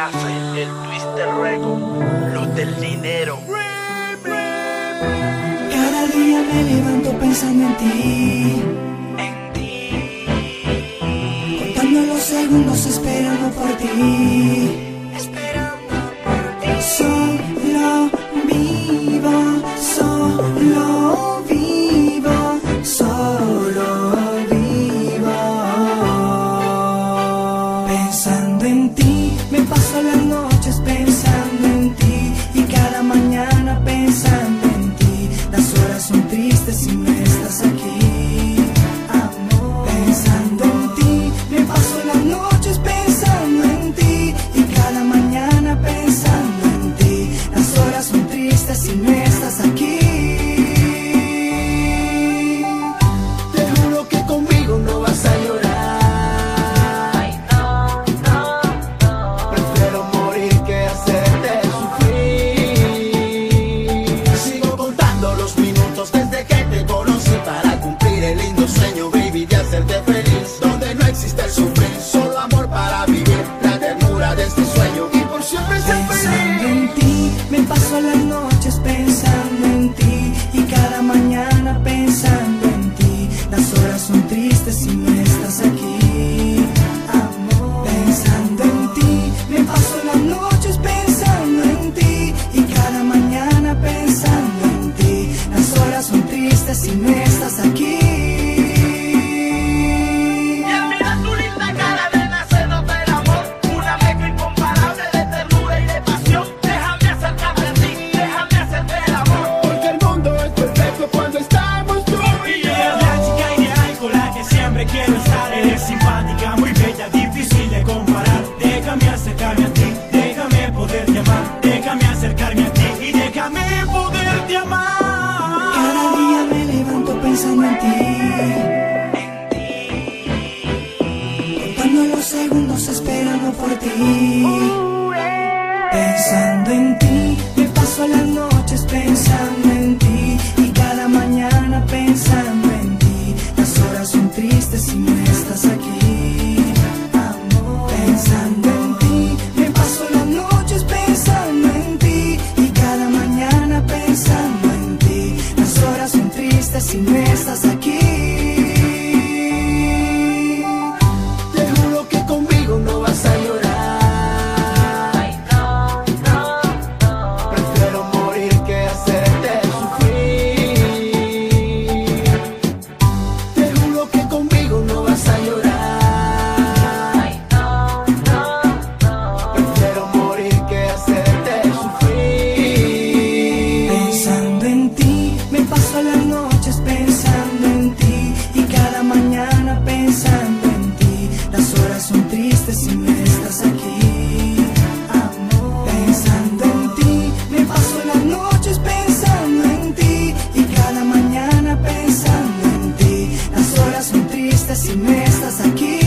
casa, el Twister Record, los del dinero. Cada día me levanto pensando en ti, contando los segundos esperando por ti. Solo vivo, solo vivo, solo vivo. Pensando en ti, me paso las noches pensando en ti, y cada mañana pensando en ti. Las horas son tristes si no estás aquí, amor. Pensando en ti, me paso las noches pensando en ti, y cada mañana pensando en ti. Las horas son tristes si no estás aquí. Te juro que conmigo no vas a llorar. Ay, no, no, no. Prefiero morir que hacerte sufrir. Sigo contando los minutos desde que te conocí para cumplir el lindo sueño, baby, de hacerte feliz. Donde no existe el sufrir, solo amor para vivir la ternura de este sueño y por siempre ser Pensando feliz. en ti, me paso las noches pensando en ti, y cada mañana pensando en ti. Las horas son tristes si no estás aquí, amor. Pensando en ti, me paso las noches pensando en ti, y cada mañana pensando en ti. Las horas son tristes si no estás aquí. Y al mirar tu linda cara, nena, se nota el amor, una mezcla incomparable de ternura y de pasión. Déjame acercarme a ti, déjame hacerte el amor. Porque el mundo es perfecto cuando estamos tú y yo. Eres la chica ideal con la que siempre quiero estar. Eres simpática, muy bella, difícil de comparar. Déjame acercarme a ti, déjame poderte amar. Déjame acercarme a ti y déjame poderte amar. Cada día me levanto pensando en ti, contando los segundos esperando por ti. Pensando en ti, me paso las noches pensando en ti, y cada mañana pensando en ti. Las horas son tristes si no estás aquí, amor. Pensando en ti, me paso las noches pensando en ti, y cada mañana pensando en ti. Las horas son tristes si no estás aquí. Te juro que conmigo no vas a llorar. Ay, no, no, no. Prefiero morir que hacerte sufrir. Te juro que conmigo no vas a llorar. Ay, no, no, no. Prefiero morir que hacerte sufrir. Pensando en ti, me paso las noches pensando en ti, y cada mañana pensando en ti. Las horas son tristes si no estás aquí, amor. Pensando en ti, me paso las noches pensando en ti, y cada mañana pensando en ti. Las horas son tristes si no estás aquí.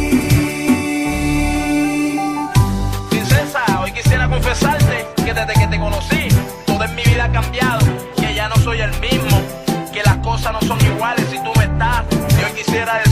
Princesa, hoy quisiera confesarte que desde que te conocí, todo en mi vida ha cambiado, que ya no soy el mismo, que las cosas no son iguales si tú no estás. Y hoy quisiera